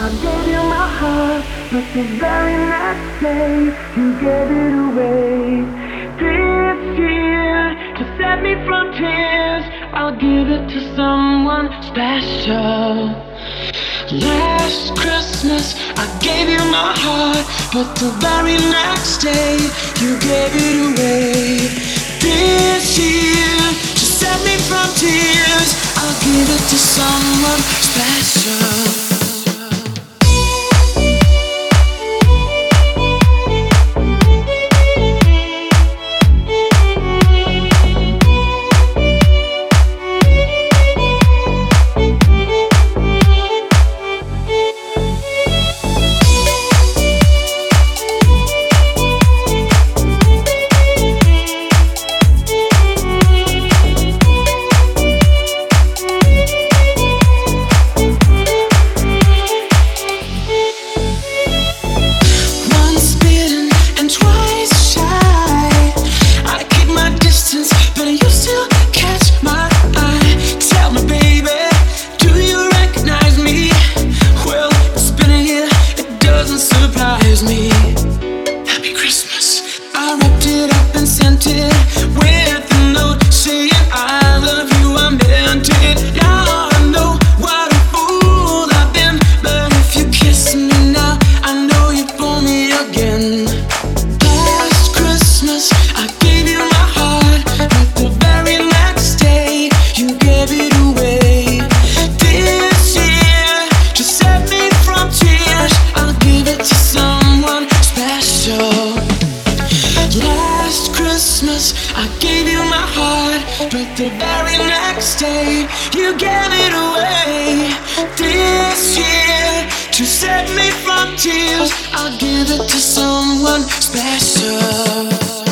I gave you my heart, but the very next day you gave it away. This year, to set me from tears, I'll give it to someone special. Last Christmas, I gave you my heart, but the very next day you gave it away. This year, to set me from tears, I'll give it to someone special. I gave you my heart, but the very next day you gave it away. This year, to set me from tears, I'll give it to someone special.